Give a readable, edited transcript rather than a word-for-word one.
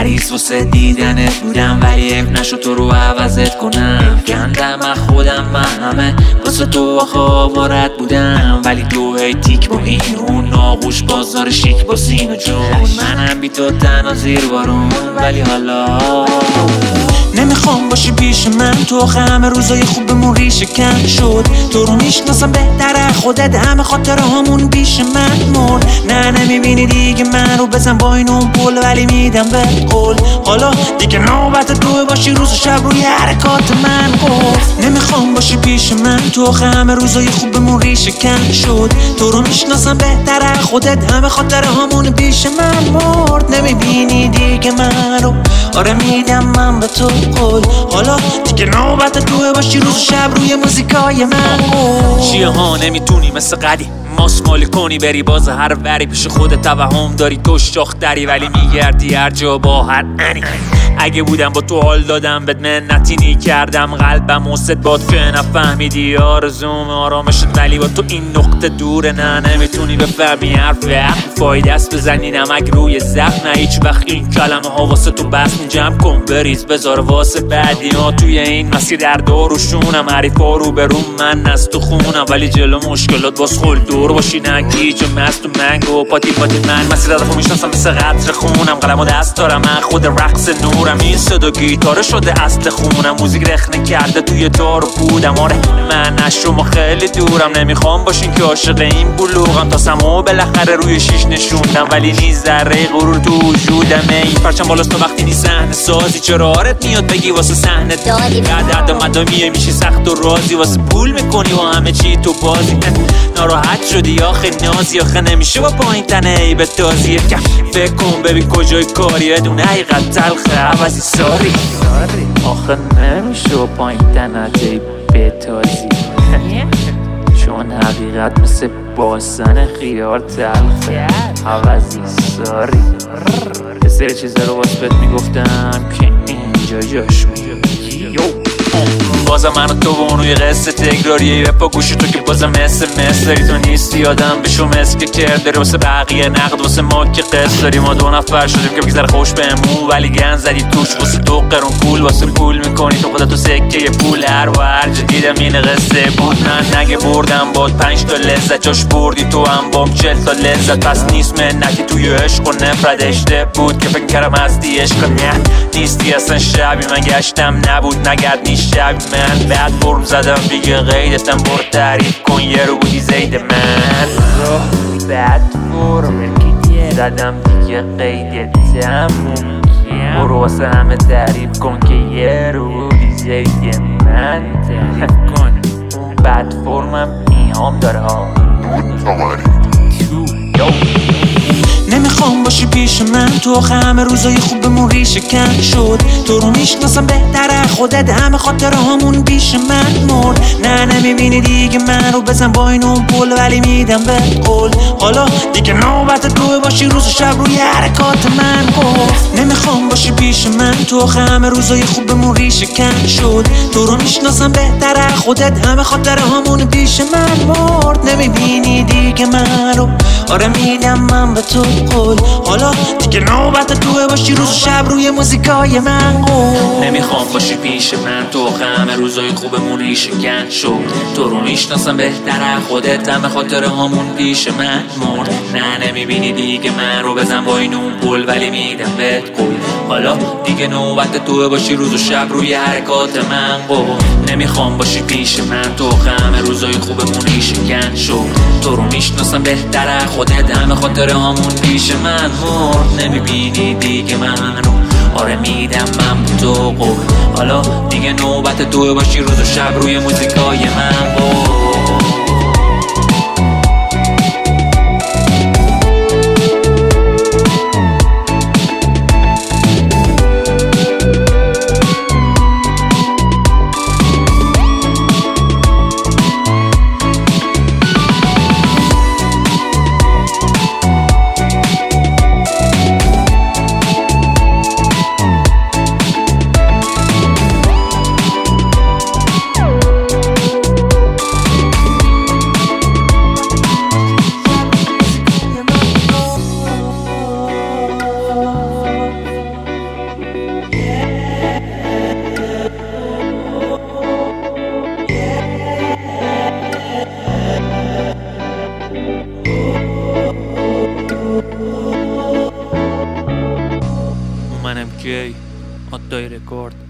حریص واسه دیدنت بودم، ولی حیف نشد تو رو عوضت کنم. گندم از خودم، من همه واسه تو آخه آوارت بودم، ولی تو هی تیک با این اون ناغوش بازار شیک با سین و جون. منم بی تو تنها زیر بارون، ولی حالا نمیخوام باشی پیش من. تو همه روزای خوبمون ریشه کن شد. تو رو میشناسم بهتره خودت، همه خاطره همون پیش من مرد. نه نمیبینی دیگه من رو، بزن با این اون پول ولی میدم به قول. حالا دیگه نوبت تو باشی روز و شب روی حرکات من گفت. نمیخوام باشی پیش من. تو همه روزای خوبمون ریشه کن شد. تو رو میشناسم بهتره خودت، همه خاطره همون پیش من مرد. نمیبینی دیگه من رو، آره میدم من به تو قول. حالا دیگه نوبت تو باشی روز و شب روی موزیکای من. چیه ها نمیتونی مثل قدیم ماسمالی کنی، بری باز هر وری پیش خودت توهم داری تو شاختری، ولی میگردی هر جا با هر انی. اگه بودم با تو حال دادم بهت منتی کردم، قلبم واسه باد که نفهمیدی آرزوم آرامشت، ولی با تو این نقطه دوره. نه نمیتونی بفهمی حرف فایده است بزنی نمک روی زخم. نه هیچ وقت این کلمه ها واسه تو بس جمع کن بریز بذار واسه بعدی ها. توی این مسیر در داروشونم، حریفا رو به روم من از تو خونم، ولی جلو مشکلات باز خل دور باشی نگیج و مست و منگو پاتی من. مسیر رفو میشناسم مثل قطر خونم، قلم و دست دارم من خود رقص نورم. این صدا گیتاره شده اصل خونم، موزیک رخنه کرده توی تار بودم. آره من از شما خیلی دورم، نمیخوام باشین که عاشق این بلوغم. تا سمو بالاخره روی شیش نشوندم، ولی نیز ذره غرور تو وجودم. این پرچم بالاست تو وقتی نی صحنه سازی، چرا آرت میاد بگی واسه صحنه دادی. درد و مدامیه میشی سخت و رازی، واسه پول میکنی و همه چی تو بازی. ناراحت شدی آخه نازی، آخه نمیشه با پایین تنه ای به تازیه. فکر کن ببین کجای کاریه، دونه حقیقت تلخه عوضی ساری. آخه نمیشه با پایین تنه ای به تازی، چون حقیقت مثل باسن خیار تلخه عوضی ساری. یه سری چیزا رو واسه بهت میگفتم که اینجا جاش بازم من و تو و اون روی قصه تکراریه. یه پا گوشی تو که بازم مثل تو نیستی، آدم بشو مثل که کرد داری واسه بقیه نقد، واسه ما که قصه داریم. ما دو نفر شدیم که بگذره خوش بهمون، ولی گن زدی توش واسه دو قرون پول. واسه پول میکنی تو خودت تو سکه پول. هر و هر جا دیدم این قصه بود، من نگه بردم باد 5 تا لذت، جاش بردی تو هم بام 40 تا لذت. پس نیست منتی توی عشق و نفرت اشته بود که فکر کردم هستی عشق. نه نیستی اصلا شبی من گشتم نبود نگرد نیست شبی من. بعد برم زدم دیگه قیدتم برو تعریف کن یه رو بودی زید من. بعد برم زدم دیگه قیدتم برو واسه همه تعریف کن که یه رو بودی زید من. تعریف کن بعد فرمم ایهام داره ها. نمیخوام باشی پیش من. تو همه روزای خوبمون ریشه کن شد. تو رو میشناسم بهتره خودت، همه خاطره همون پیش من مرد. نه نمیبینی دیگه من رو، بزن با این اون پول ولی میدم به قول. حالا دیگه نوبت تو باشی روز و شب روی حرکات من گفت. نمیخوام باشی پیش من. تو همه روزای خوبمون ریشه کن شد. تو رو میشناسم بهتره خودت، همه خاطره همون پیش من مرد. نمیبینی دیگه من رو، آره میدم من به تو قول. حالا دیگه نوبت تو باشی روز و شب روی موزیکای من قول. نمیخوام باشی پیش من. تو همه روزای خوبمون ریشه کن شد. تو رو میشناسم بهتره خودت، همه خاطره همون پیش من مرد. نه نمیبینی دیگه من رو، بزن با این اون پول ولی میدم بهت قول. حالا دیگه نوبت تو باشی روز و شب روی حرکات من قول. نمیخوام باشی پیش من. تو همه روزای خوبمون ریشه کن شد. تو رو میشناسم بهتره خودت، همه خاطره همون پیش من مرد. نمیبینی دیگه من رو، آره میدم من تو قول. حالا دیگه نوبت تو باشی روز و شب روی موزیکای من قول. جی آدای رکورد.